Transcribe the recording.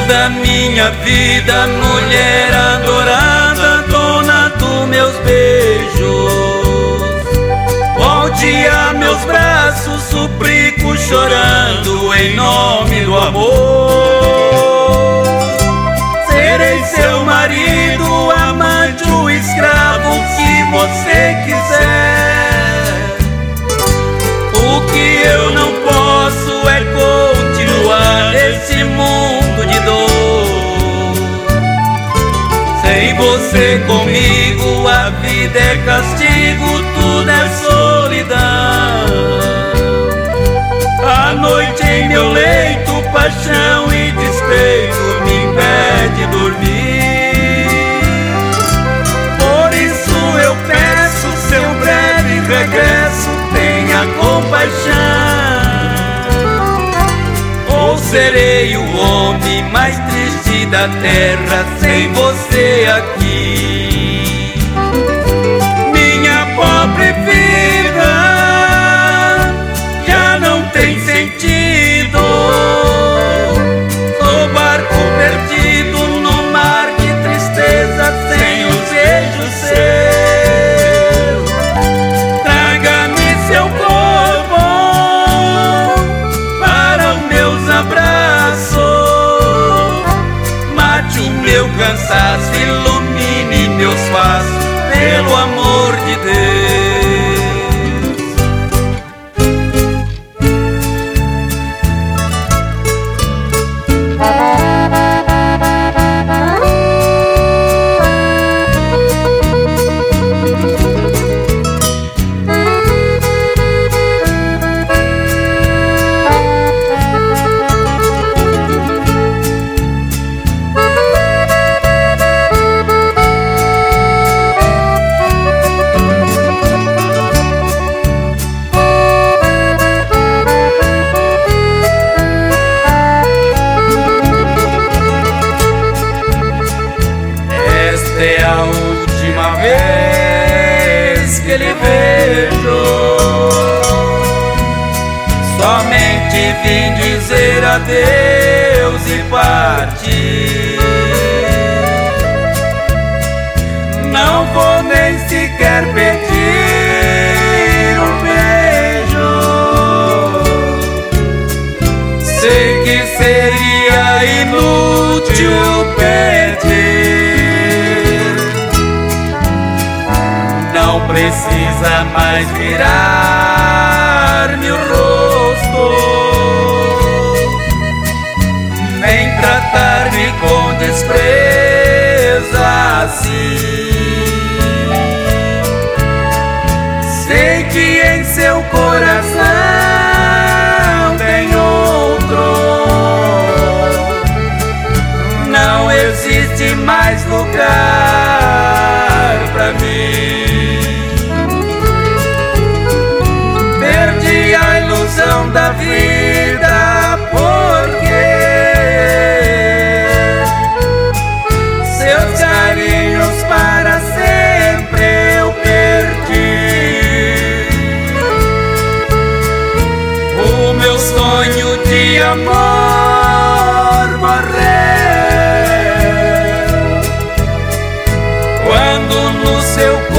da minha vida, mulher adorada, dona dos meus beijos. Volte a meus braços, suplico chorando em nome do amor. Serei seu marido, amante ou escravo, o que você quiser. O que eu não posso é continuar nesse mundo de dor. Sem você comigo, a vida é castigo, tudo é solidão. A noite em meu leito, paixão e despeito me impede dormir. Por isso eu peço seu breve regresso, tenha compaixão. Ou serei o homem mais triste da terra sem você aqui. Minha pobre vida já não tem sentido. Sou barco perdido no mar de tristeza sem um beijo seu. Traga-me seu corpo para os meus abraços. Mate o meu cansaço, ilumine meus passos, pelo amor de Deus. É a última vez que lhe vejo. Somente vim dizer adeus e partir. Não vou nem sequer pedir um beijo. Sei que seria inútil pedir. Não precisa mais virar-me o rosto, nem tratar-me com desprezo assim. Sei que em seu coração tem outro. Não existe mais lugar pra mim. A ilusão da vida, porque seus carinhos para sempre eu perdi. O meu sonho de amor morreu quando no seu corpo